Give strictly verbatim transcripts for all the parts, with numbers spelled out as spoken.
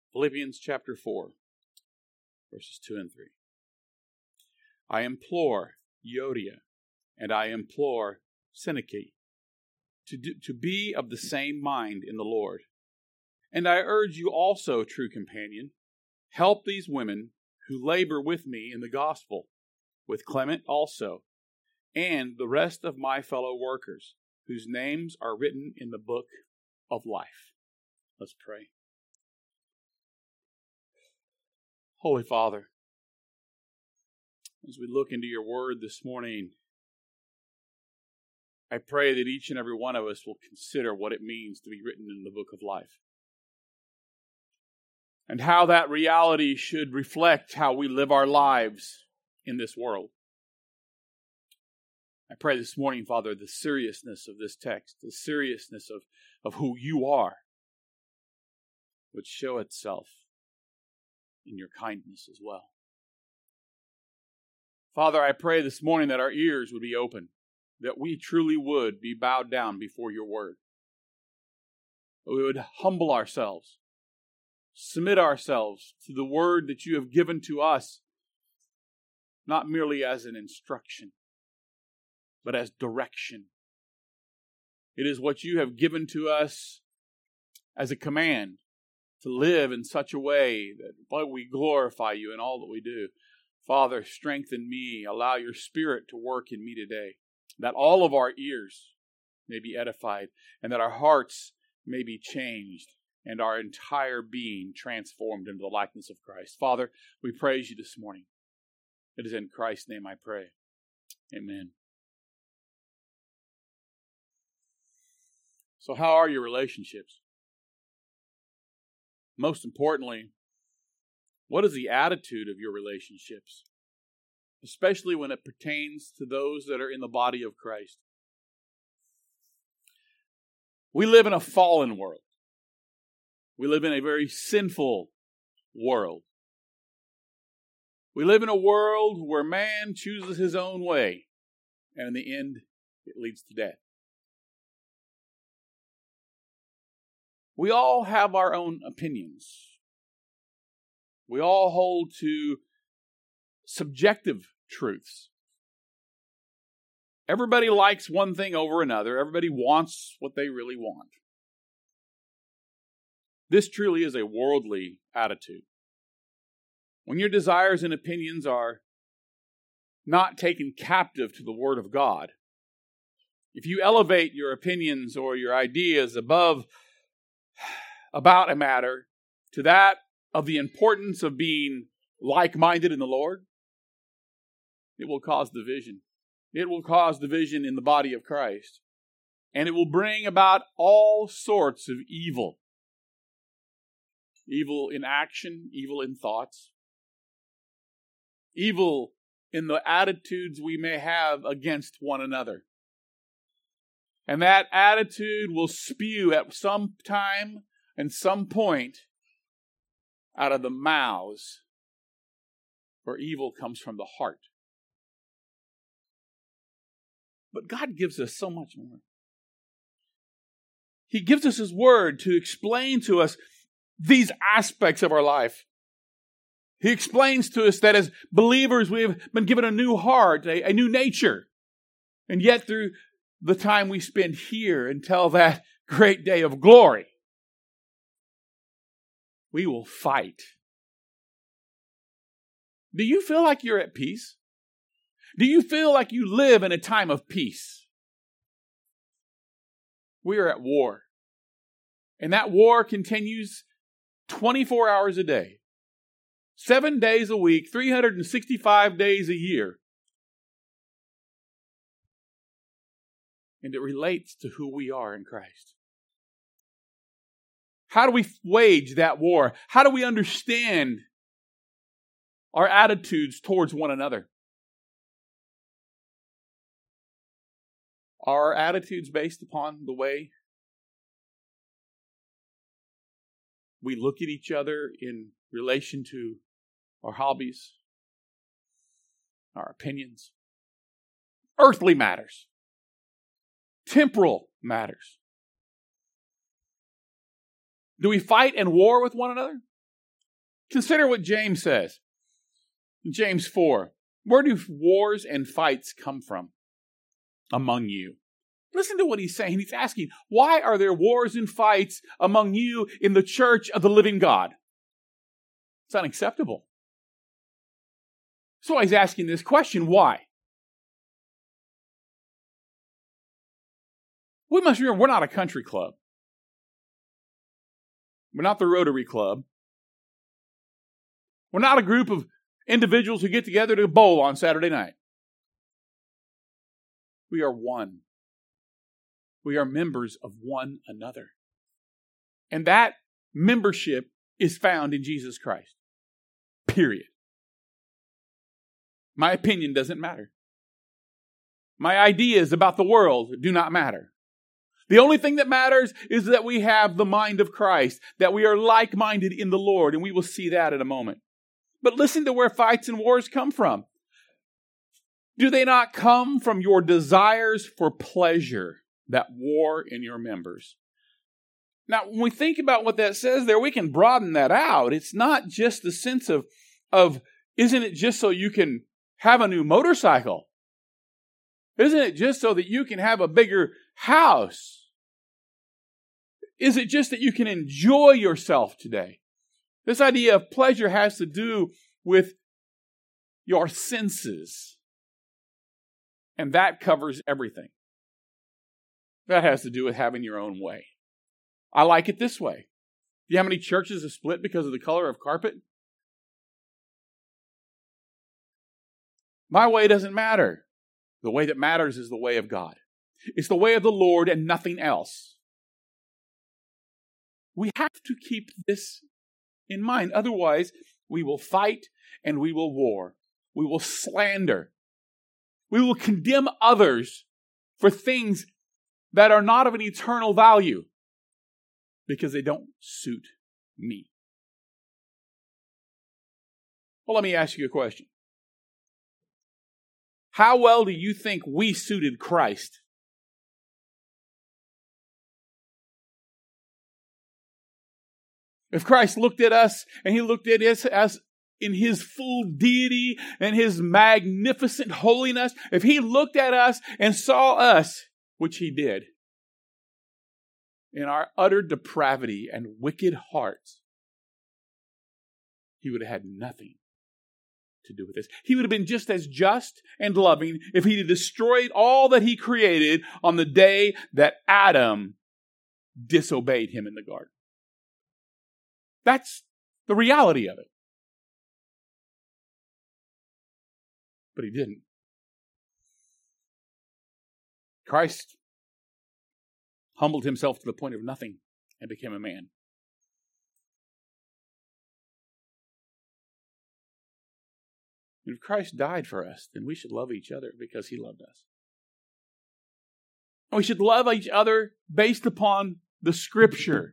Philippians chapter four, verses two and three. I implore Euodia, and I implore Syntyche, to, do, to be of the same mind in the Lord. And I urge you also, true companion, help these women who labor with me in the gospel, with Clement also, and the rest of my fellow workers, whose names are written in the book of life. Let's pray. Holy Father, as we look into your word this morning, I pray that each and every one of us will consider what it means to be written in the book of life, and how that reality should reflect how we live our lives in this world. I pray this morning, Father, the seriousness of this text, the seriousness of, of who you are, would show itself in your kindness as well. Father, I pray this morning that our ears would be open, that we truly would be bowed down before your word. That we would humble ourselves, submit ourselves to the word that you have given to us, not merely as an instruction, but as direction. It is what you have given to us as a command to live in such a way that we glorify you in all that we do. Father, strengthen me. Allow your Spirit to work in me today, that all of our ears may be edified, and that our hearts may be changed, and our entire being transformed into the likeness of Christ. Father, we praise you this morning. It is in Christ's name I pray. Amen. So how are your relationships? Most importantly, what is the attitude of your relationships? Especially when it pertains to those that are in the body of Christ. We live in a fallen world. We live in a very sinful world. We live in a world where man chooses his own way, and in the end, it leads to death. We all have our own opinions. We all hold to subjective truths. Everybody likes one thing over another. Everybody wants what they really want. This truly is a worldly attitude. When your desires and opinions are not taken captive to the Word of God, if you elevate your opinions or your ideas above about a matter to that of the importance of being like-minded in the Lord, it will cause division. It will cause division in the body of Christ. And it will bring about all sorts of evil. Evil in action, evil in thoughts. Evil in the attitudes we may have against one another. And that attitude will spew at some time and some point out of the mouths, for evil comes from the heart. But God gives us so much more. He gives us His Word to explain to us these aspects of our life. He explains to us that as believers we have been given a new heart, a, a new nature. And yet through the time we spend here until that great day of glory, we will fight. Do you feel like you're at peace? Do you feel like you live in a time of peace? We are at war. And that war continues twenty-four hours a day, seven days a week, three hundred sixty-five days a year. And it relates to who we are in Christ. How do we wage that war? How do we understand our attitudes towards one another? Are our attitudes based upon the way we look at each other in relation to our hobbies, our opinions, earthly matters, temporal matters? Do we fight and war with one another? Consider what James says. In James four, where do wars and fights come from among you? Listen to what he's saying. He's asking, why are there wars and fights among you in the church of the living God? It's unacceptable. So he's asking this question, why? We must remember, we're not a country club. We're not the Rotary Club. We're not a group of individuals who get together to bowl on Saturday night. We are one. We are members of one another. And that membership is found in Jesus Christ. Period. My opinion doesn't matter. My ideas about the world do not matter. The only thing that matters is that we have the mind of Christ, that we are like-minded in the Lord, and we will see that in a moment. But listen to where fights and wars come from. Do they not come from your desires for pleasure that war in your members? Now, when we think about what that says there, we can broaden that out. It's not just the sense of, of isn't it just so you can have a new motorcycle? Isn't it just so that you can have a bigger house? Is it just that you can enjoy yourself today? This idea of pleasure has to do with your senses. And that covers everything. That has to do with having your own way. I like it this way. Do you know how many churches are split because of the color of carpet? My way doesn't matter. The way that matters is the way of God. It's the way of the Lord and nothing else. We have to keep this in mind. Otherwise, we will fight and we will war. We will slander. We will condemn others for things that are not of an eternal value because they don't suit me. Well, let me ask you a question. How well do you think we suited Christ? If Christ looked at us and he looked at us as in his full deity and his magnificent holiness, if he looked at us and saw us, which he did, in our utter depravity and wicked hearts, he would have had nothing to do with this. He would have been just as just and loving if he had destroyed all that he created on the day that Adam disobeyed him in the garden. That's the reality of it. But he didn't. Christ humbled himself to the point of nothing and became a man. And if Christ died for us, then we should love each other because he loved us. And we should love each other based upon the Scripture.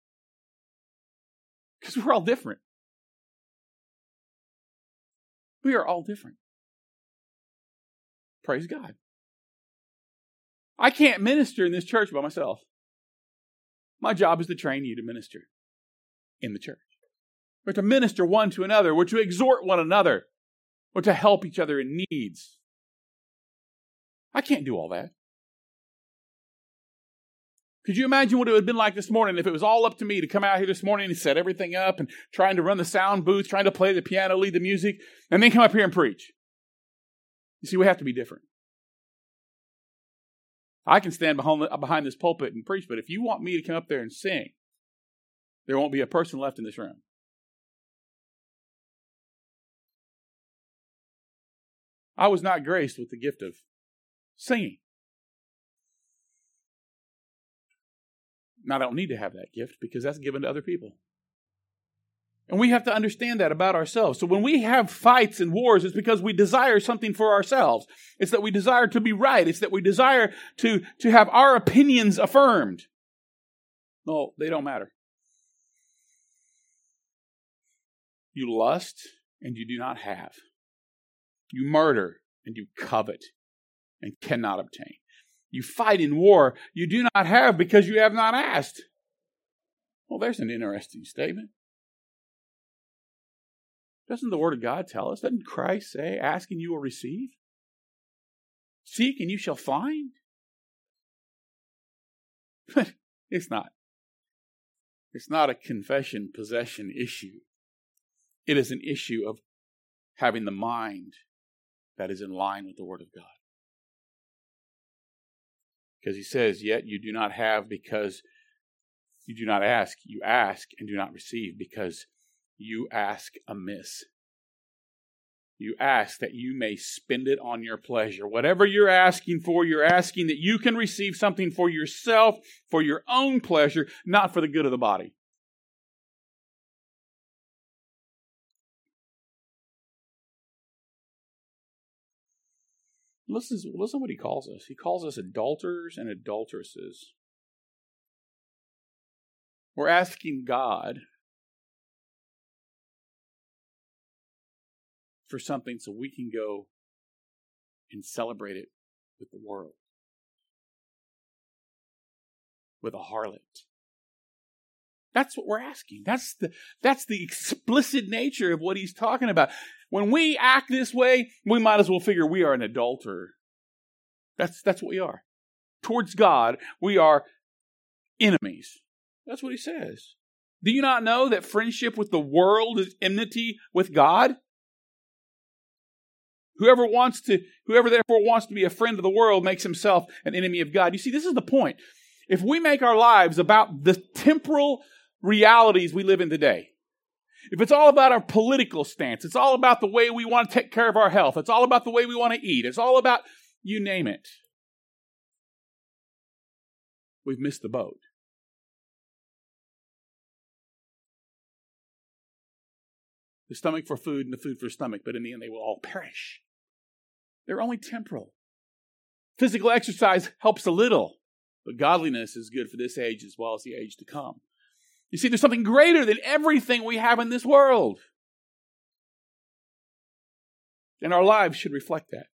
Because we're all different. We are all different. Praise God. I can't minister in this church by myself. My job is to train you to minister in the church. We're to minister one to another. We're to exhort one another. We're to help each other in needs. I can't do all that. Could you imagine what it would have been like this morning if it was all up to me to come out here this morning and set everything up and trying to run the sound booth, trying to play the piano, lead the music, and then come up here and preach? You see, we have to be different. I can stand behind, behind this pulpit and preach, but if you want me to come up there and sing, there won't be a person left in this room. I was not graced with the gift of singing. Now, I don't need to have that gift because that's given to other people. And we have to understand that about ourselves. So when we have fights and wars, it's because we desire something for ourselves. It's that we desire to be right. It's that we desire to, to have our opinions affirmed. No, they don't matter. You lust and you do not have. You murder and you covet and cannot obtain. You fight in war you do not have because you have not asked. Well, there's an interesting statement. Doesn't the Word of God tell us? Doesn't Christ say, ask and you will receive? Seek and you shall find? But it's not. It's not a confession possession issue. It is an issue of having the mind that is in line with the Word of God. Because he says, yet you do not have because you do not ask. You ask and do not receive because you ask amiss. You ask that you may spend it on your pleasure. Whatever you're asking for, you're asking that you can receive something for yourself, for your own pleasure, not for the good of the body. Listen, listen to what he calls us. He calls us adulterers and adulteresses. We're asking God for something so we can go and celebrate it with the world, with a harlot. That's what we're asking. That's the, that's the explicit nature of what he's talking about. When we act this way, we might as well figure we are an adulterer. That's, that's what we are. Towards God, we are enemies. That's what he says. Do you not know that friendship with the world is enmity with God? Whoever wants to, whoever therefore wants to be a friend of the world makes himself an enemy of God. You see, this is the point. If we make our lives about the temporal realities we live in today, if it's all about our political stance, it's all about the way we want to take care of our health, it's all about the way we want to eat, it's all about, you name it, we've missed the boat. The stomach for food and the food for stomach, but in the end they will all perish. They're only temporal. Physical exercise helps a little, but godliness is good for this age as well as the age to come. You see, there's something greater than everything we have in this world. And our lives should reflect that.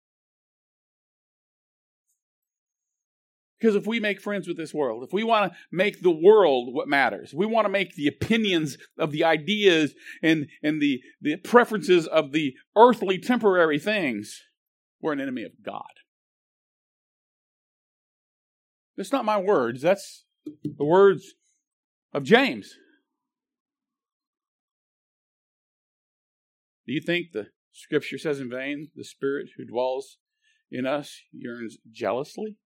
Because if we make friends with this world, if we want to make the world what matters, we want to make the opinions of the ideas and, and the, the preferences of the earthly temporary things, we're an enemy of God. That's not my words. That's the words of James. Do you think the Scripture says in vain, the Spirit who dwells in us yearns jealously?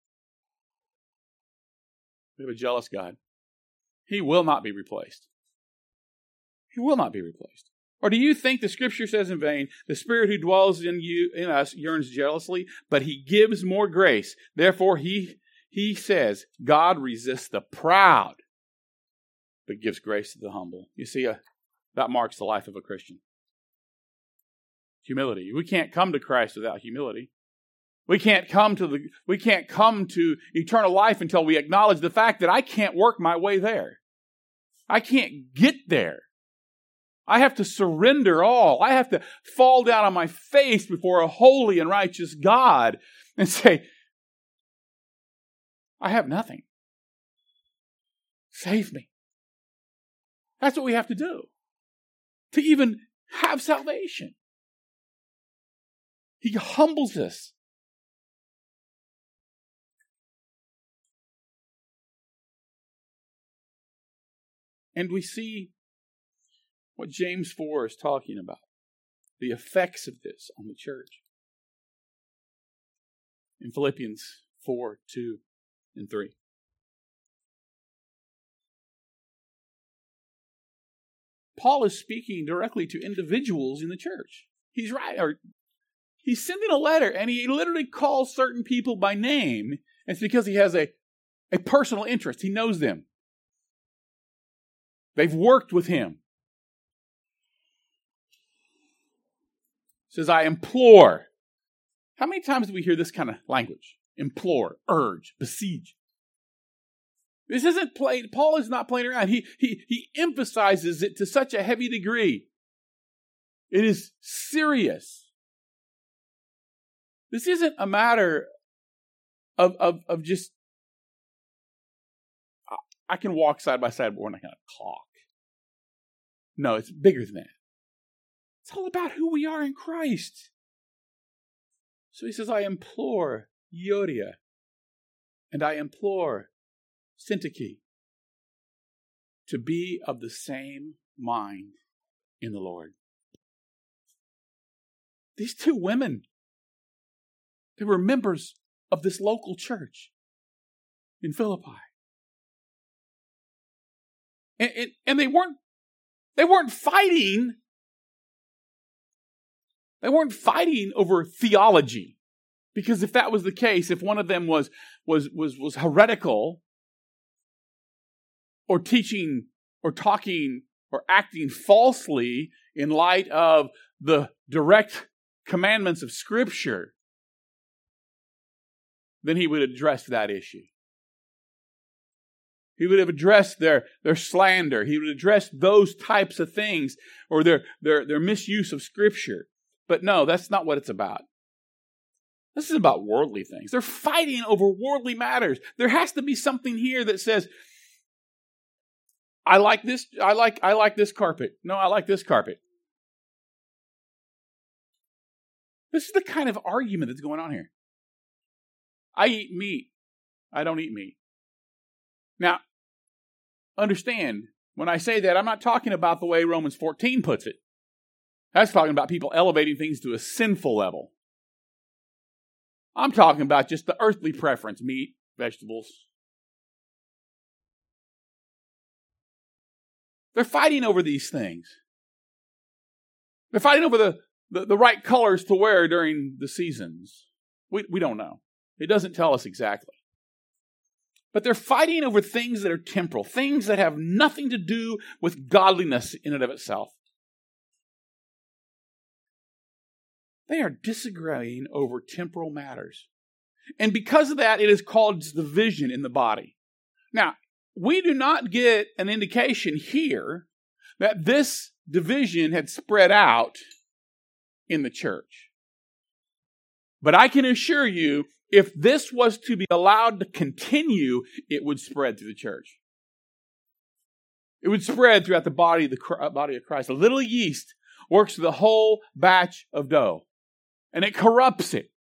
We have a jealous God. He will not be replaced. He will not be replaced. Or do you think the Scripture says in vain, the Spirit who dwells in you, in us, yearns jealously, but He gives more grace. Therefore, He, he says, God resists the proud, but gives grace to the humble. You see, uh, that marks the life of a Christian. Humility. We can't come to Christ without humility. We can't come to the we can't come to eternal life until we acknowledge the fact that I can't work my way there. I can't get there. I have to surrender all. I have to fall down on my face before a holy and righteous God and say, I have nothing. Save me. That's what we have to do to even have salvation. He humbles us. And we see what James four is talking about, the effects of this on the church. In Philippians four, two, and three. Paul is speaking directly to individuals in the church. He's right, or he's sending a letter, and he literally calls certain people by name. It's because he has a, a personal interest. He knows them. They've worked with him. He says, I implore. How many times do we hear this kind of language? Implore, urge, besiege. This isn't playing, Paul is not playing around. He, he, he emphasizes it to such a heavy degree. It is serious. This isn't a matter of, of, of just, I can walk side by side, but we're not going to talk. No, it's bigger than that. It's It's all about who we are in Christ. So he says, I implore Euodia, and I implore Syntyche to be of the same mind in the Lord. These two women, they were members of this local church in Philippi. And, and, and they weren't they weren't fighting. They weren't fighting over theology. Because if that was the case, if one of them was was was was heretical or teaching or talking or acting falsely in light of the direct commandments of Scripture, then he would address that issue. He would have addressed their, their slander. He would address those types of things or their, their, their misuse of Scripture. But no, that's not what it's about. This is about worldly things. They're fighting over worldly matters. There has to be something here that says, I like this, I like, I like this carpet. No, I like this carpet. This is the kind of argument that's going on here. I eat meat. I don't eat meat. Now, understand, when I say that, I'm not talking about the way Romans fourteen puts it. That's talking about people elevating things to a sinful level. I'm talking about just the earthly preference, meat, vegetables. They're fighting over these things. They're fighting over the, the, the right colors to wear during the seasons. We, we don't know. It doesn't tell us exactly. But they're fighting over things that are temporal, things that have nothing to do with godliness in and of itself. They are disagreeing over temporal matters. And because of that, it is called division in the body. Now, we do not get an indication here that this division had spread out in the church. But I can assure you, if this was to be allowed to continue, it would spread through the church. It would spread throughout the body of the body of Christ. A little yeast works through the whole batch of dough, and it corrupts it.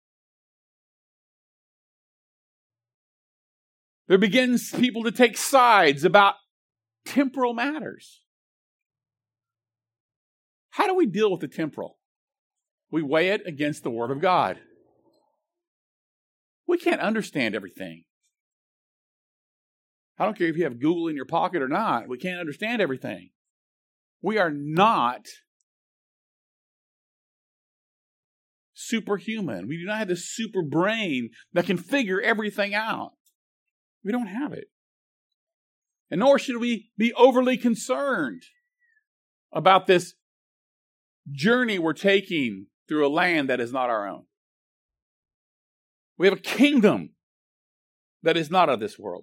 There begins people to take sides about temporal matters. How do we deal with the temporal? We weigh it against the Word of God. We can't understand everything. I don't care if you have Google in your pocket or not. We can't understand everything. We are not superhuman. We do not have this super brain that can figure everything out. We don't have it. And nor should we be overly concerned about this journey we're taking through a land that is not our own. We have a kingdom that is not of this world.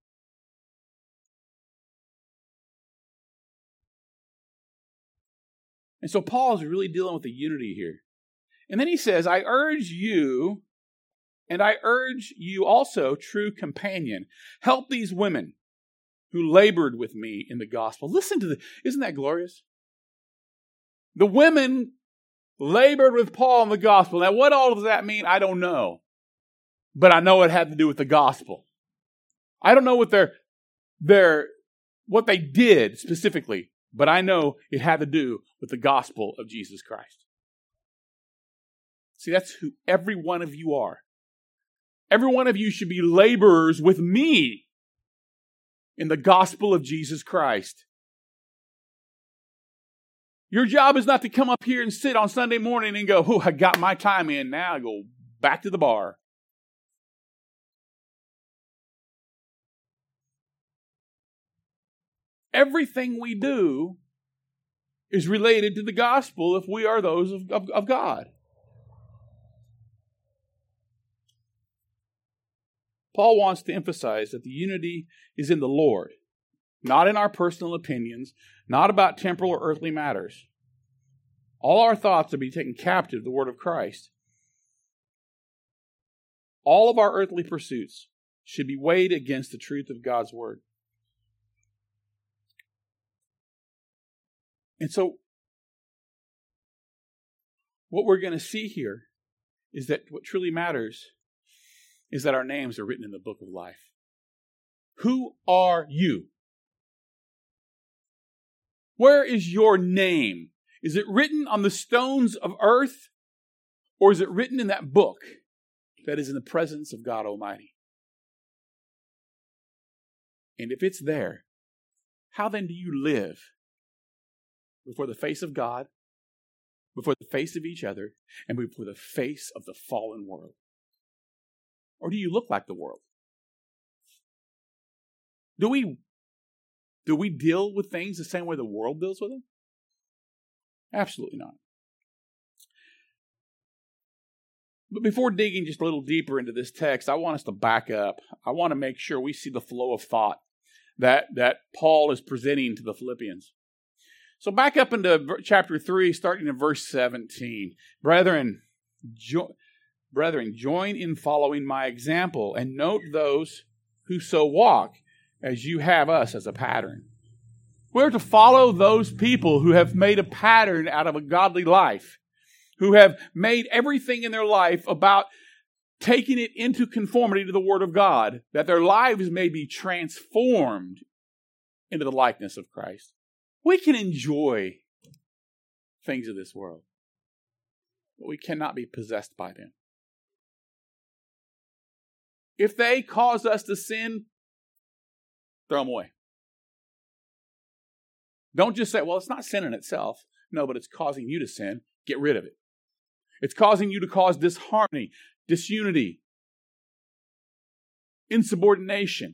And so Paul is really dealing with the unity here. And then he says, I urge you, and I urge you also, true companion, help these women who labored with me in the gospel. Listen to this. Isn't that glorious? The women labored with Paul in the gospel. Now, what all does that mean? I don't know. But I know it had to do with the gospel. I don't know what their, their, what they did specifically, but I know it had to do with the gospel of Jesus Christ. See, that's who every one of you are. Every one of you should be laborers with me in the gospel of Jesus Christ. Your job is not to come up here and sit on Sunday morning and go, oh, I got my time in. Now I go back to the bar. Everything we do is related to the gospel if we are those of, of, of God. Paul wants to emphasize that the unity is in the Lord, not in our personal opinions, not about temporal or earthly matters. All our thoughts are to be taken captive to the word of Christ. All of our earthly pursuits should be weighed against the truth of God's word. And so, what we're going to see here is that what truly matters is that our names are written in the book of life. Who are you? Where is your name? Is it written on the stones of earth, or is it written in that book that is in the presence of God Almighty? And if it's there, how then do you live before the face of God, before the face of each other, and before the face of the fallen world? Or do you look like the world? Do we, do we deal with things the same way the world deals with them? Absolutely not. But before digging just a little deeper into this text, I want us to back up. I want to make sure we see the flow of thought that, that Paul is presenting to the Philippians. So back up into chapter three, starting in verse seventeen. Brethren, jo- brethren, join in following my example, and note those who so walk as you have us as a pattern. We're to follow those people who have made a pattern out of a godly life, who have made everything in their life about taking it into conformity to the Word of God, that their lives may be transformed into the likeness of Christ. We can enjoy things of this world, but we cannot be possessed by them. If they cause us to sin, throw them away. Don't just say, well, it's not sin in itself. No, but it's causing you to sin. Get rid of it. It's causing you to cause disharmony, disunity, insubordination.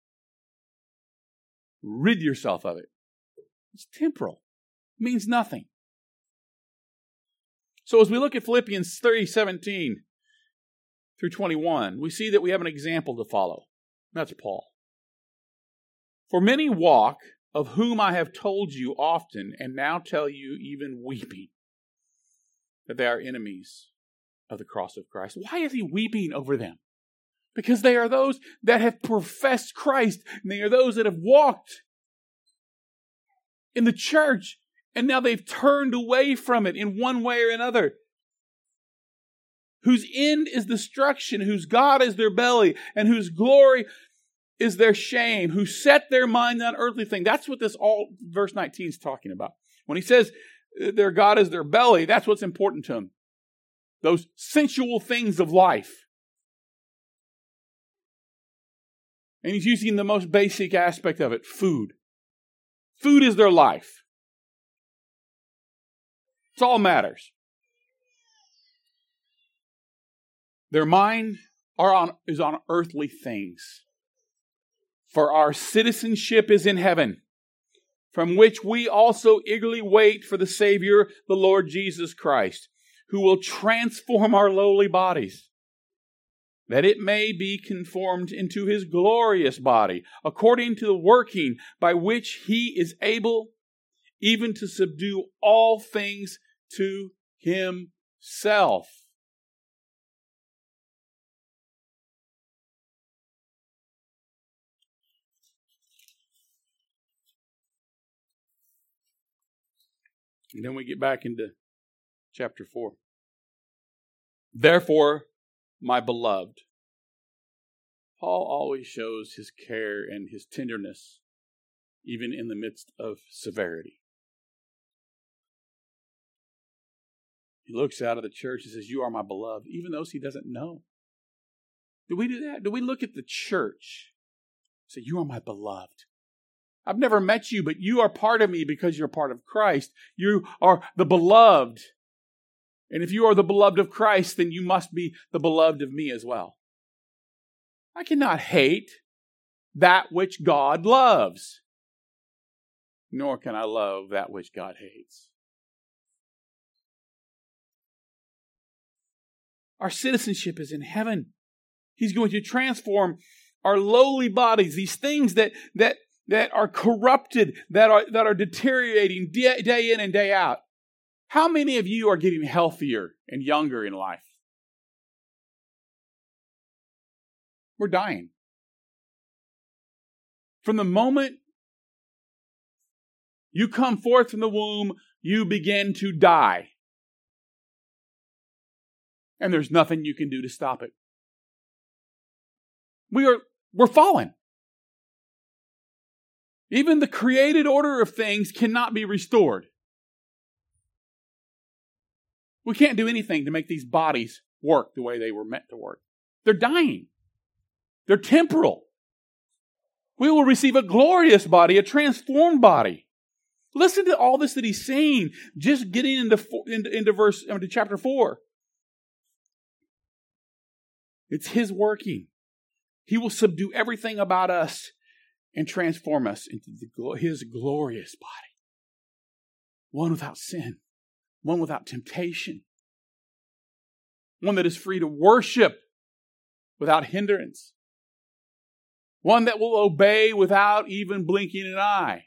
Rid yourself of it. It's temporal. It means nothing. So as we look at Philippians three, seventeen through twenty-one, we see that we have an example to follow. That's Paul. For many walk, of whom I have told you often, and now tell you even weeping, that they are enemies of the cross of Christ. Why is he weeping over them? Because they are those that have professed Christ, and they are those that have walked in the church, and now they've turned away from it in one way or another. Whose end is destruction, whose God is their belly, and whose glory is their shame, who set their mind on earthly things. That's what this all verse nineteen is talking about. When he says their God is their belly, that's what's important to them. Those sensual things of life. And he's using the most basic aspect of it, food. Food is their life. It's all matters. Their mind are on, is on earthly things. For our citizenship is in heaven, from which we also eagerly wait for the Savior, the Lord Jesus Christ, who will transform our lowly bodies, that it may be conformed into his glorious body, according to the working by which he is able even to subdue all things to himself. And then we get back into chapter four. Therefore, my beloved. Paul always shows his care and his tenderness, even in the midst of severity. He looks out of the church and says, you are my beloved, even those he doesn't know. Do we do that? Do we look at the church and say, you are my beloved? I've never met you, but you are part of me because you're part of Christ. You are the beloved. And if you are the beloved of Christ, then you must be the beloved of me as well. I cannot hate that which God loves, nor can I love that which God hates. Our citizenship is in heaven. He's going to transform our lowly bodies, these things that that that are corrupted, that are that are deteriorating day, day in and day out. How many of you are getting healthier and younger in life? We're dying. From the moment you come forth from the womb, you begin to die. And there's nothing you can do to stop it. We are, we're fallen. Even the created order of things cannot be restored. We can't do anything to make these bodies work the way they were meant to work. They're dying. They're temporal. We will receive a glorious body, a transformed body. Listen to all this that he's saying, just getting into, into, into verse, into chapter four. It's his working. He will subdue everything about us and transform us into the, his glorious body. One without sin. One without temptation. One that is free to worship without hindrance. One that will obey without even blinking an eye.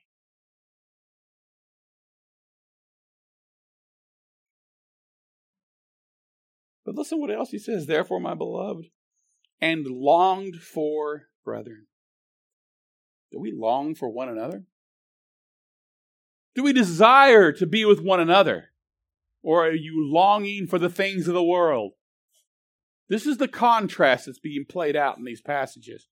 But listen what else he says. Therefore, my beloved, and longed for brethren. Do we long for one another? Do we desire to be with one another? Or are you longing for the things of the world? This is the contrast that's being played out in these passages.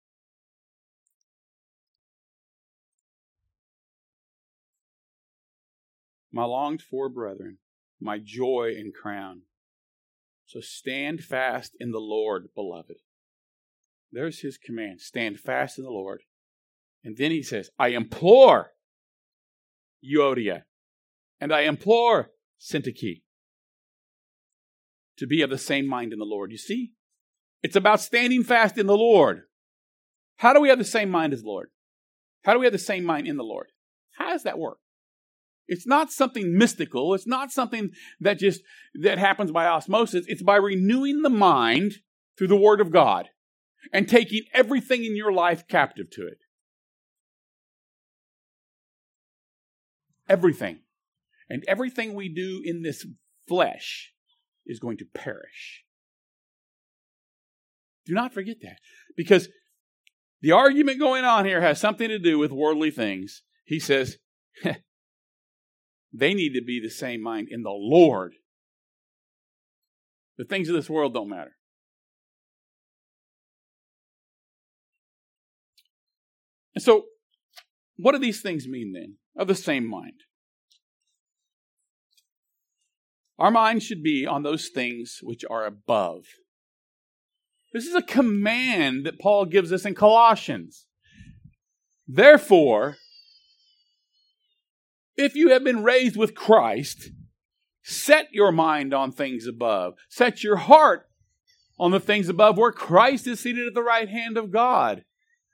My longed for brethren, my joy and crown. So stand fast in the Lord, beloved. There's his command. Stand fast in the Lord. And then he says, I implore Euodia, and I implore Syntyche to be of the same mind in the Lord. You see? It's about standing fast in the Lord. How do we have the same mind as the Lord? How do we have the same mind in the Lord? How does that work? It's not something mystical. It's not something that just that happens by osmosis. It's by renewing the mind through the Word of God and taking everything in your life captive to it. Everything. And everything we do in this flesh is going to perish. Do not forget that. Because the argument going on here has something to do with worldly things. He says, they need to be the same mind in the Lord. The things of this world don't matter. And so, what do these things mean then? Of the same mind. Our mind should be on those things which are above. This is a command that Paul gives us in Colossians. Therefore, if you have been raised with Christ, set your mind on things above. Set your heart on the things above where Christ is seated at the right hand of God.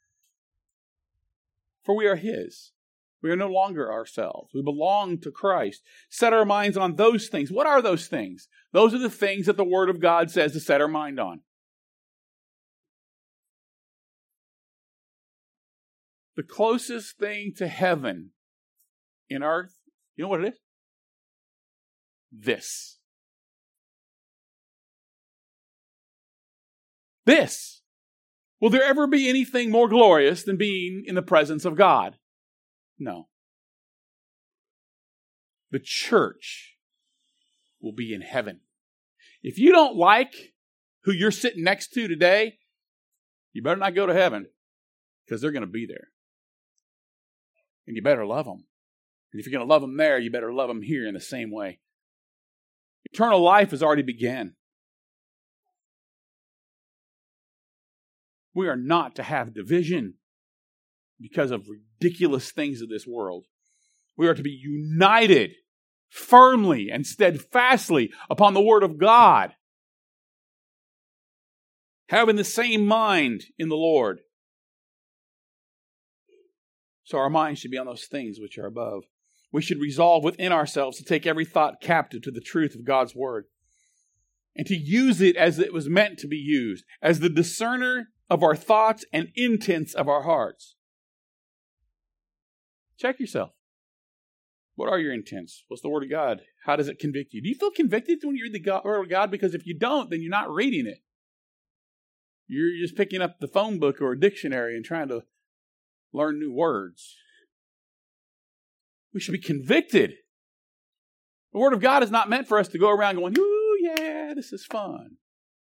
For we are his. We are no longer ourselves. We belong to Christ. Set our minds on those things. What are those things? Those are the things that the Word of God says to set our mind on. The closest thing to heaven in earth, you know what it is? This. This. Will there ever be anything more glorious than being in the presence of God? No. The church will be in heaven. If you don't like who you're sitting next to today, you better not go to heaven because they're going to be there. And you better love them. And if you're going to love them there, you better love them here in the same way. Eternal life has already begun. We are not to have division because of ridiculous things of this world. We are to be united firmly and steadfastly upon the Word of God, having the same mind in the Lord. So our minds should be on those things which are above. We should resolve within ourselves to take every thought captive to the truth of God's Word and to use it as it was meant to be used, as the discerner of our thoughts and intents of our hearts. Check yourself. What are your intents? What's the Word of God? How does it convict you? Do you feel convicted when you read the Word of God? Because if you don't, then you're not reading it. You're just picking up the phone book or a dictionary and trying to learn new words. We should be convicted. The Word of God is not meant for us to go around going, ooh, yeah, this is fun.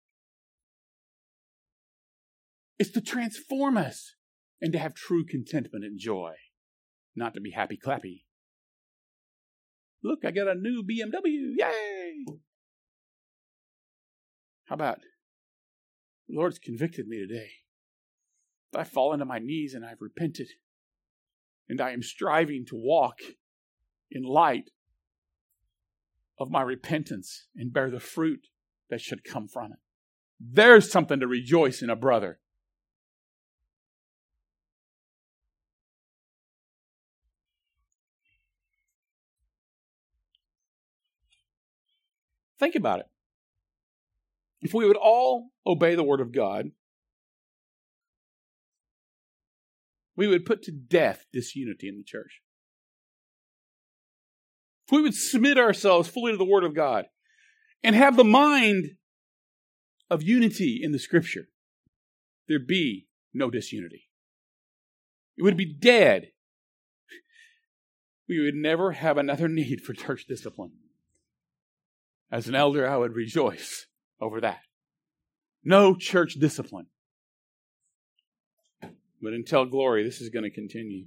It's to transform us and to have true contentment and joy, not to be happy-clappy. Look, I got a new B M W. Yay! How about, the Lord's convicted me today. I've fallen to my knees and I've repented. And I am striving to walk in light of my repentance and bear the fruit that should come from it. There's something to rejoice in a brother. Think about it. If we would all obey the Word of God, we would put to death disunity in the church. If we would submit ourselves fully to the Word of God and have the mind of unity in the Scripture, there'd be no disunity. It would be dead. We would never have another need for church discipline. As an elder, I would rejoice over that. No church discipline. But until glory, this is going to continue.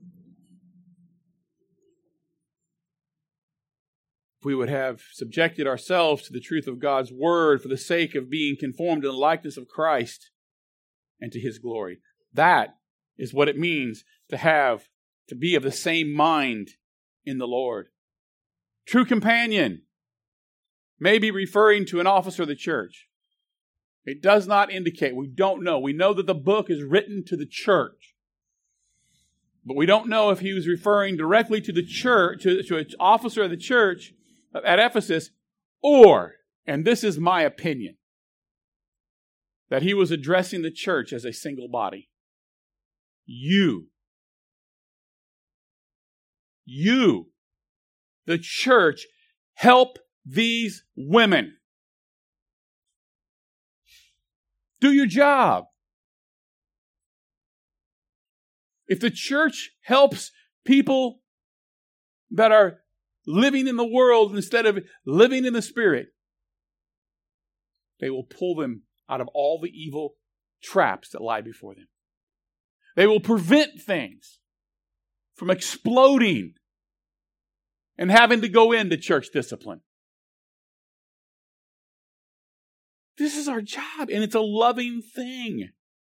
If we would have subjected ourselves to the truth of God's Word for the sake of being conformed to the likeness of Christ and to His glory, that is what it means to have, to be of the same mind in the Lord. True companion may be referring to an officer of the church. It does not indicate. We don't know. We know that the book is written to the church. But we don't know if he was referring directly to the church, to, to an officer of the church at Ephesus, or, and this is my opinion, that he was addressing the church as a single body. You. You, the church, help these women. Do your job. If the church helps people that are living in the world instead of living in the Spirit, they will pull them out of all the evil traps that lie before them. They will prevent things from exploding and having to go into church discipline. This is our job, and it's a loving thing.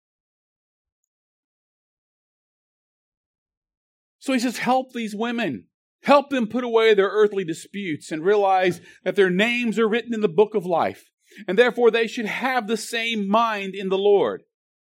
So he says, help these women. Help them put away their earthly disputes and realize that their names are written in the book of life, and therefore they should have the same mind in the Lord.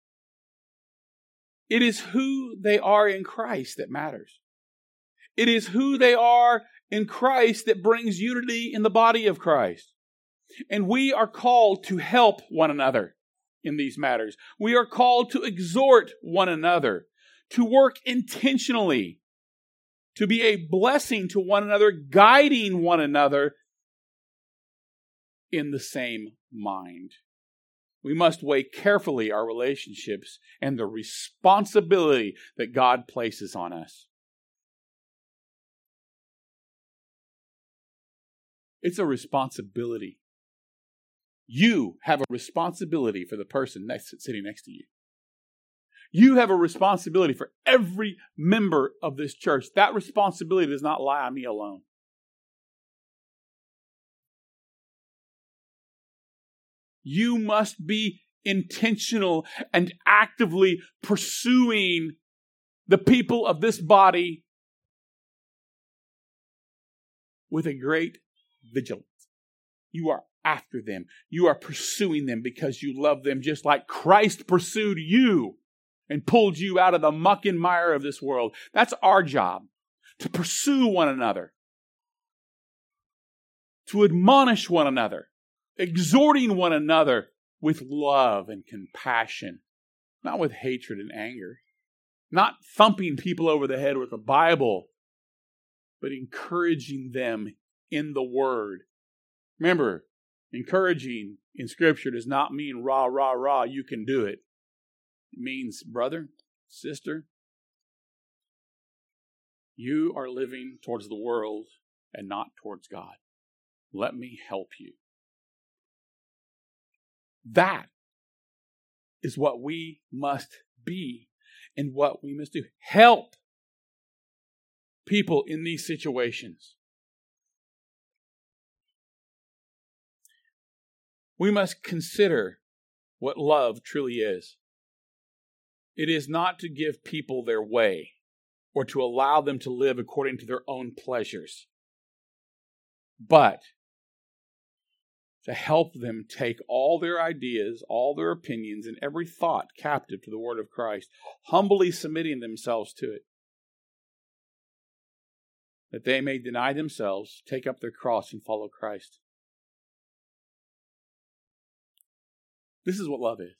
It is who they are in Christ that matters. It is who they are in Christ that brings unity in the body of Christ. And we are called to help one another in these matters. We are called to exhort one another, to work intentionally, to be a blessing to one another, guiding one another in the same mind. We must weigh carefully our relationships and the responsibility that God places on us. It's a responsibility. You have a responsibility for the person next, sitting next to you. You have a responsibility for every member of this church. That responsibility does not lie on me alone. You must be intentional and actively pursuing the people of this body with a great vigilance. You are after them. You are pursuing them because you love them just like Christ pursued you and pulled you out of the muck and mire of this world. That's our job, to pursue one another, to admonish one another, exhorting one another with love and compassion, not with hatred and anger, not thumping people over the head with the Bible, but encouraging them in the Word. Remember, encouraging in Scripture does not mean rah, rah, rah, you can do it. It means, brother, sister, you are living towards the world and not towards God. Let me help you. That is what we must be and what we must do. Help people in these situations. We must consider what love truly is. It is not to give people their way or to allow them to live according to their own pleasures, but to help them take all their ideas, all their opinions, and every thought captive to the word of Christ, humbly submitting themselves to it, that they may deny themselves, take up their cross, and follow Christ. This is what love is.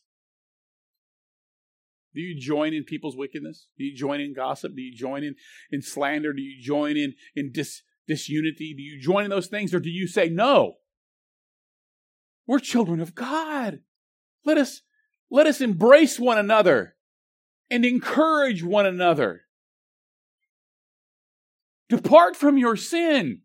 Do you join in people's wickedness? Do you join in gossip? Do you join in, in slander? Do you join in, in dis, disunity? Do you join in those things, or do you say, no, we're children of God. Let us, let us embrace one another and encourage one another. Depart from your sin.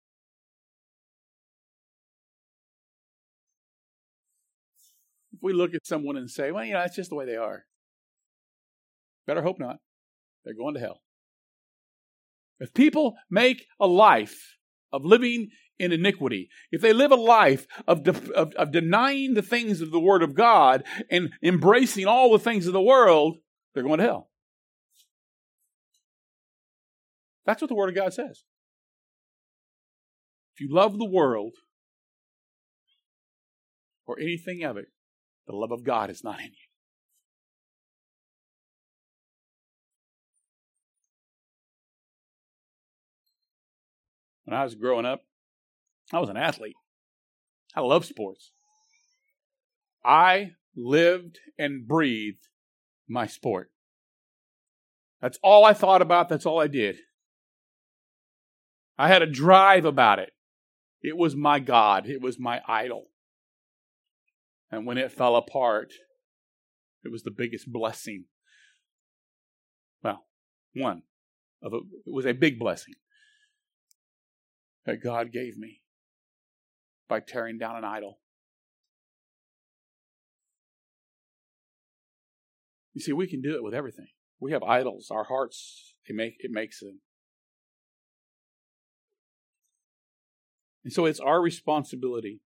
If we look at someone and say, well, you know, that's just the way they are. Better hope not. They're going to hell. If people make a life of living in iniquity, if they live a life of, de- of, of denying the things of the Word of God and embracing all the things of the world, they're going to hell. That's what the Word of God says. If you love the world or anything of it, the love of God is not in you. When I was growing up, I was an athlete. I love sports. I lived and breathed my sport. That's all I thought about. That's all I did. I had a drive about it. It was my God. It was my idol. And when it fell apart, it was the biggest blessing. Well, one of a, it was a big blessing that God gave me by tearing down an idol. You see, we can do it with everything. We have idols. Our hearts, it, make, it makes them. And so it's our responsibility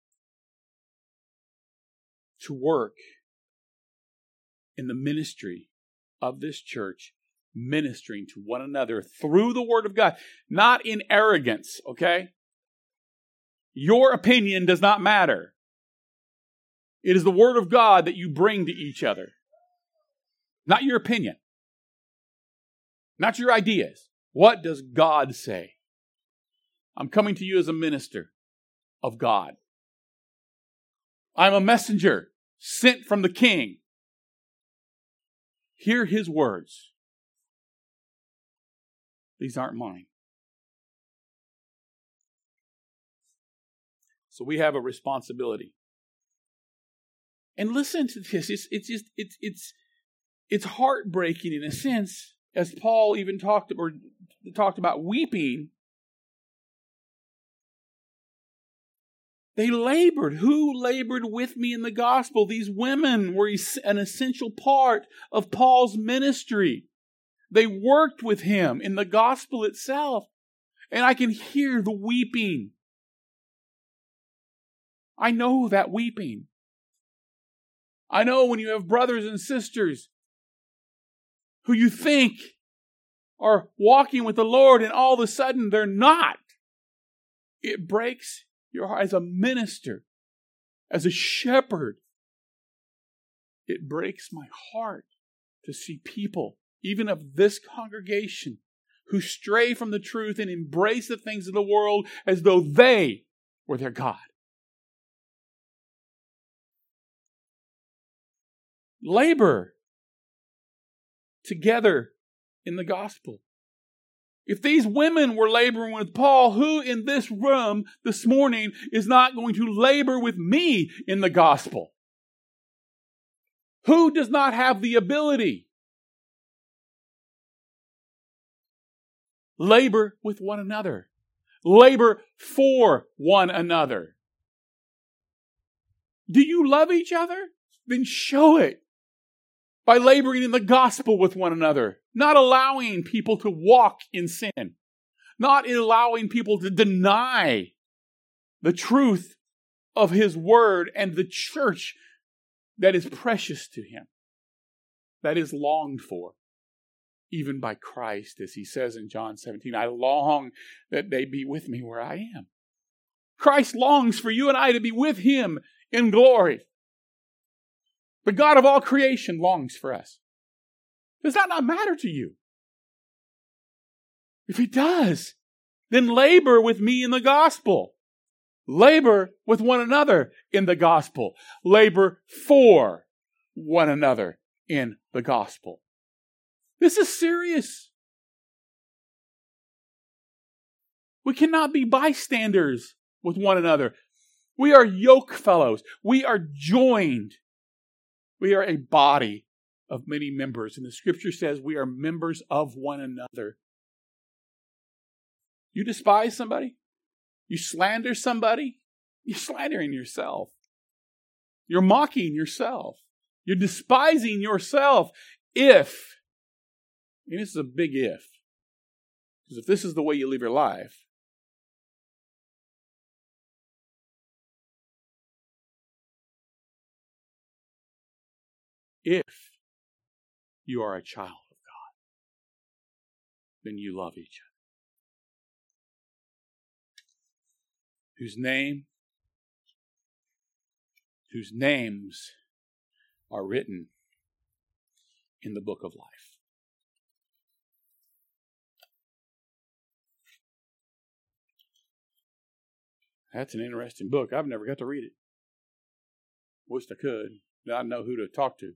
to work in the ministry of this church, ministering to one another through the Word of God, not in arrogance, okay? Your opinion does not matter. It is the Word of God that you bring to each other, not your opinion, not your ideas. What does God say? I'm coming to you as a minister of God. I'm a messenger sent from the King. Hear His words. These aren't mine. So we have a responsibility. And listen to this. It's, it's just it's it's it's heartbreaking in a sense, as Paul even talked or talked about weeping. They labored. Who labored with me in the gospel? These women were an essential part of Paul's ministry. They worked with him in the gospel itself. And I can hear the weeping. I know that weeping. I know when you have brothers and sisters who you think are walking with the Lord and all of a sudden they're not. It breaks your heart. As a minister, as a shepherd, it breaks my heart to see people, even of this congregation, who stray from the truth and embrace the things of the world as though they were their God. Labor together in the gospel. If these women were laboring with Paul, who in this room this morning is not going to labor with me in the gospel? Who does not have the ability? Labor with one another. Labor for one another. Do you love each other? Then show it by laboring in the gospel with one another, not allowing people to walk in sin, not allowing people to deny the truth of His word and the church that is precious to Him, that is longed for, even by Christ, as He says in John seventeen, I long that they be with me where I am. Christ longs for you and I to be with Him in glory. The God of all creation longs for us. Does that not matter to you? If it does, then labor with me in the gospel. Labor with one another in the gospel. Labor for one another in the gospel. This is serious. We cannot be bystanders with one another. We are yoke fellows. We are joined. We are a body of many members. And the scripture says we are members of one another. You despise somebody? You slander somebody? You're slandering yourself. You're mocking yourself. You're despising yourself if, and this is a big if, because if this is the way you live your life, if you are a child of God, then you love each other. Whose name, whose names are written in the book of life. That's an interesting book. I've never got to read it. Wished I could. I'd know who to talk to.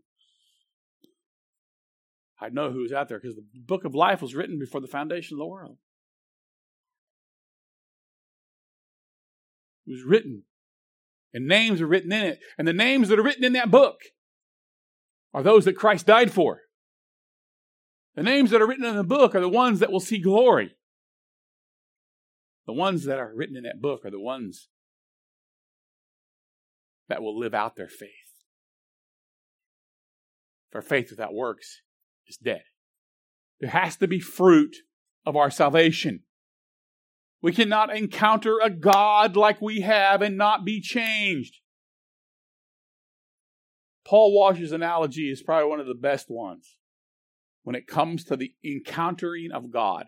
I'd know who's out there because the book of life was written before the foundation of the world. It was written. And names are written in it. And the names that are written in that book are those that Christ died for. The names that are written in the book are the ones that will see glory. The ones that are written in that book are the ones that will live out their faith. For faith without works is dead. There has to be fruit of our salvation. We cannot encounter a God like we have and not be changed. Paul Washer's analogy is probably one of the best ones when it comes to the encountering of God.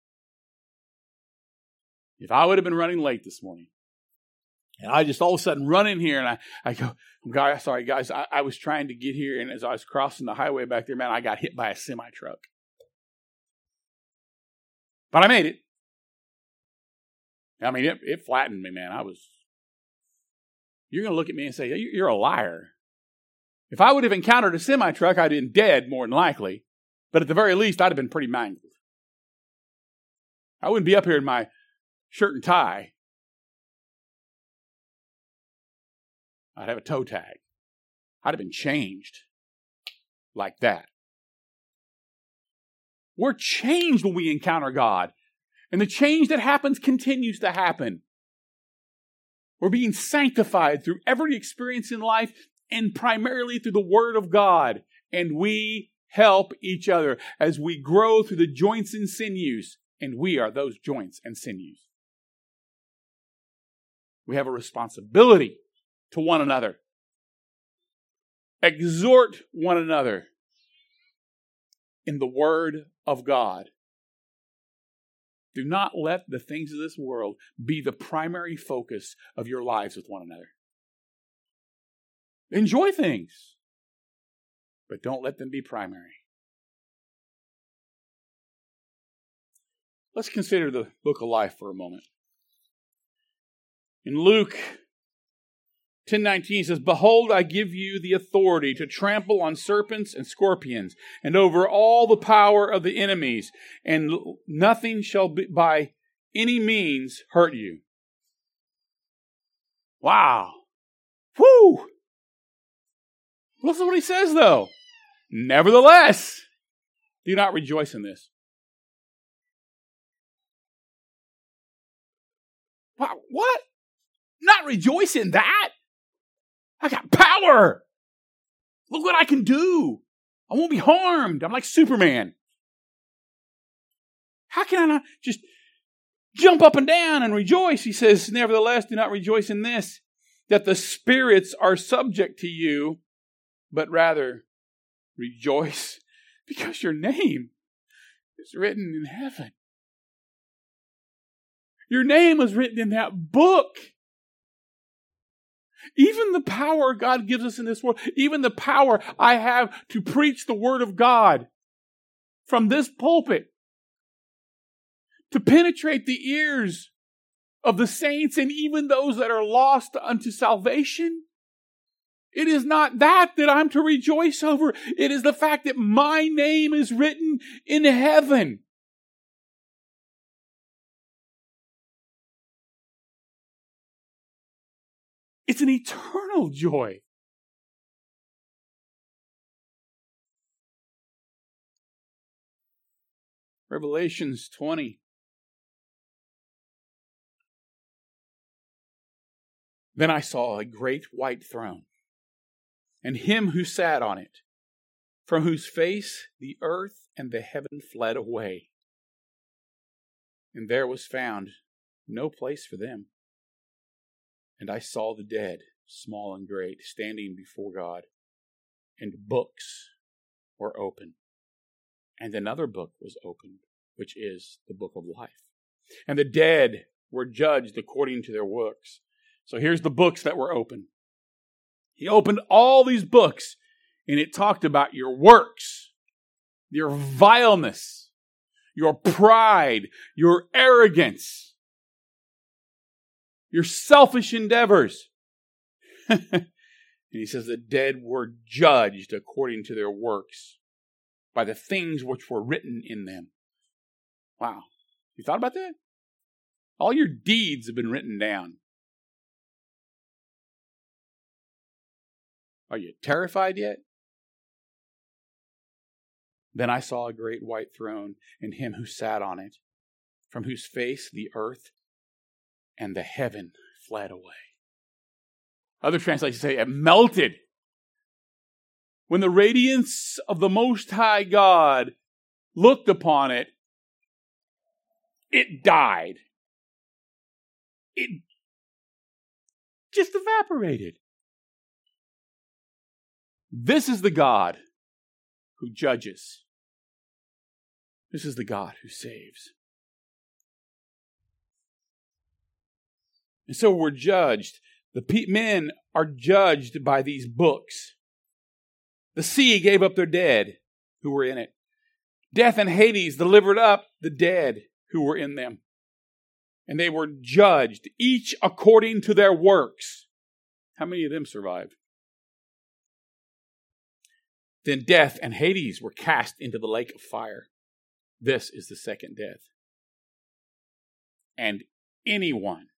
If I would have been running late this morning, and I just all of a sudden run in here and I, I go, guys, sorry guys, I, I was trying to get here, and as I was crossing the highway back there, man, I got hit by a semi-truck. But I made it. I mean, it, it flattened me, man. I was, you're going to look at me and say, you're a liar. If I would have encountered a semi-truck, I'd have been dead more than likely. But at the very least, I'd have been pretty mangled. I wouldn't be up here in my shirt and tie. I'd have a toe tag. I'd have been changed like that. We're changed when we encounter God. And the change that happens continues to happen. We're being sanctified through every experience in life and primarily through the Word of God. And we help each other as we grow through the joints and sinews. And we are those joints and sinews. We have a responsibility to one another. Exhort one another in the Word of God. Do not let the things of this world be the primary focus of your lives with one another. Enjoy things, but don't let them be primary. Let's consider the book of life for a moment. In Luke ten nineteen says, "Behold, I give you the authority to trample on serpents and scorpions, and over all the power of the enemies, and nothing shall be, by any means hurt you." Wow. Whoo! Listen to what he says, though. Nevertheless, do not rejoice in this. Wow, what? Not rejoice in that? I got power. Look what I can do. I won't be harmed. I'm like Superman. How can I not just jump up and down and rejoice? He says, nevertheless, do not rejoice in this, that the spirits are subject to you, but rather rejoice because your name is written in heaven. Your name was written in that book. Even the power God gives us in this world, even the power I have to preach the word of God from this pulpit, to penetrate the ears of the saints and even those that are lost unto salvation. It is not that that I'm to rejoice over. It is the fact that my name is written in heaven. It's an eternal joy. Revelations twenty. Then I saw a great white throne, and him who sat on it, from whose face the earth and the heaven fled away. And there was found no place for them. And I saw the dead, small and great, standing before God, and books were open. And another book was opened, which is the book of life. And the dead were judged according to their works. So here's the books that were open. He opened all these books, and it talked about your works, your vileness, your pride, your arrogance, your selfish endeavors. And he says the dead were judged according to their works by the things which were written in them. Wow. You thought about that? All your deeds have been written down. Are you terrified yet? Then I saw a great white throne, and him who sat on it, from whose face the earth and the heaven fled away. Other translations say it melted. When the radiance of the Most High God looked upon it, it died. It just evaporated. This is the God who judges. This is the God who saves. And so we're judged. The pe- men are judged by these books. The sea gave up their dead who were in it. Death and Hades delivered up the dead who were in them. And they were judged, each according to their works. How many of them survived? Then death and Hades were cast into the lake of fire. This is the second death. And anyone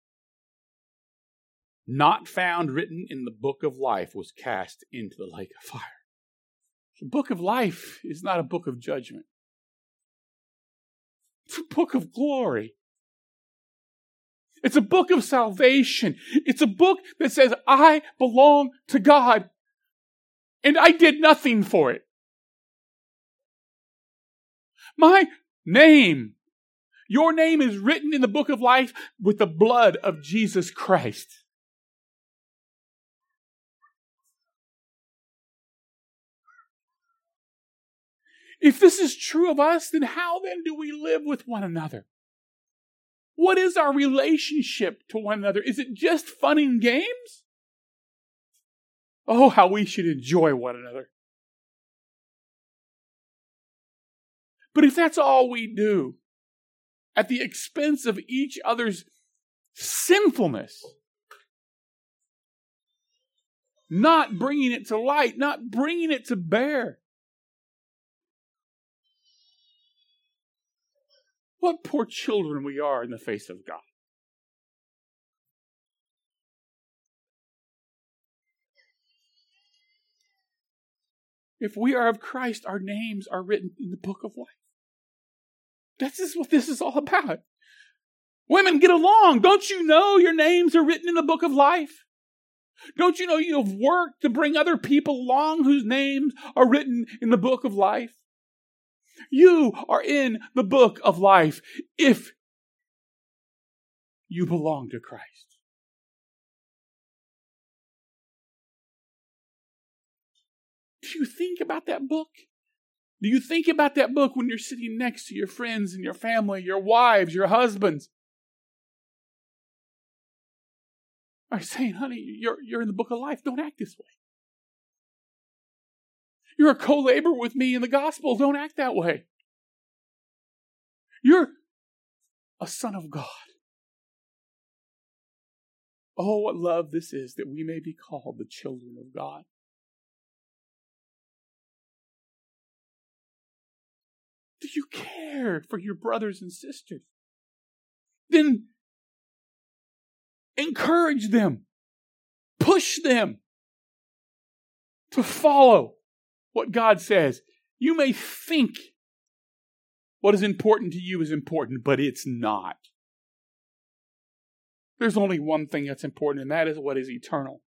not found written in the book of life was cast into the lake of fire. The book of life is not a book of judgment. It's a book of glory. It's a book of salvation. It's a book that says, I belong to God, and I did nothing for it. My name, your name is written in the book of life with the blood of Jesus Christ. If this is true of us, then how then do we live with one another? What is our relationship to one another? Is it just fun and games? Oh, how we should enjoy one another. But if that's all we do, at the expense of each other's sinfulness, not bringing it to light, not bringing it to bear, what poor children we are in the face of God. If we are of Christ, our names are written in the book of life. That's just what this is all about. Women, get along. Don't you know your names are written in the book of life? Don't you know you have worked to bring other people along whose names are written in the book of life? You are in the book of life if you belong to Christ. Do you think about that book? Do you think about that book when you're sitting next to your friends and your family, your wives, your husbands? Are saying, honey, you're, you're in the book of life. Don't act this way. You're a co-laborer with me in the gospel. Don't act that way. You're a son of God. Oh, what love this is that we may be called the children of God. Do you care for your brothers and sisters? Then encourage them. Push them to follow what God says. You may think what is important to you is important, but it's not. There's only one thing that's important, and that is what is eternal.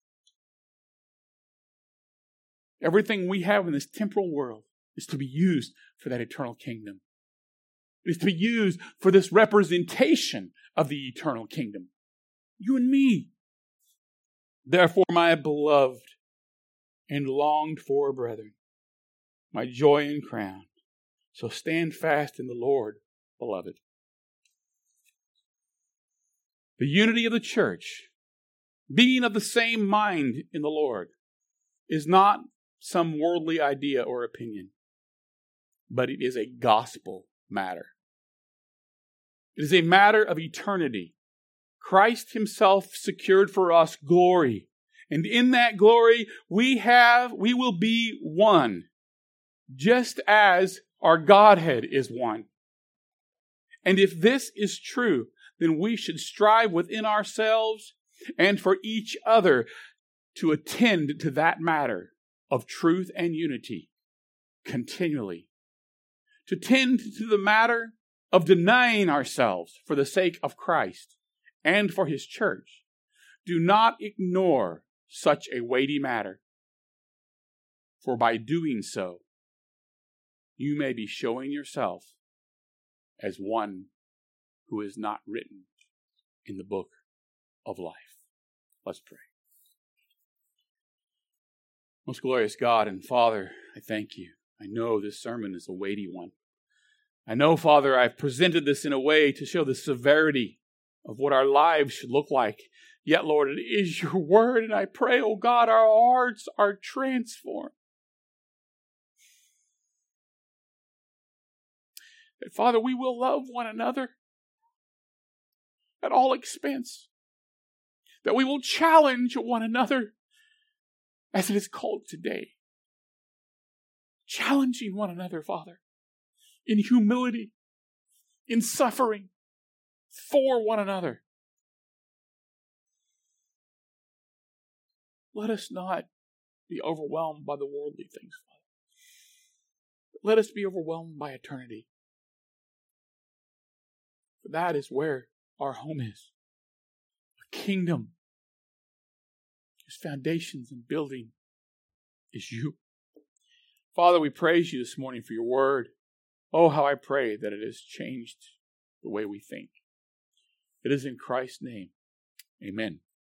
Everything we have in this temporal world is to be used for that eternal kingdom. It is to be used for this representation of the eternal kingdom. You and me. Therefore, my beloved and longed for brethren, my joy and crown, so stand fast in the Lord, beloved. The unity of the church, being of the same mind in the Lord, is not some worldly idea or opinion, but it is a gospel matter. It is a matter of eternity. Christ himself secured for us glory. And in that glory, we have, we will be one, just as our Godhead is one. And if this is true, then we should strive within ourselves and for each other to attend to that matter of truth and unity continually. To tend to the matter of denying ourselves for the sake of Christ and for his church. Do not ignore such a weighty matter, for by doing so, you may be showing yourself as one who is not written in the book of life. Let's pray. Most glorious God and Father, I thank you. I know this sermon is a weighty one. I know, Father, I've presented this in a way to show the severity of what our lives should look like. Yet, Lord, it is your word, and I pray, oh God, our hearts are transformed. That, Father, we will love one another at all expense. That we will challenge one another as it is called today. Challenging one another, Father, in humility, in suffering, for one another. Let us not be overwhelmed by the worldly things, Father. Let us be overwhelmed by eternity. For that is where our home is. A kingdom whose foundations and building is you. Father, we praise you this morning for your word. Oh, how I pray that it has changed the way we think. It is in Christ's name. Amen.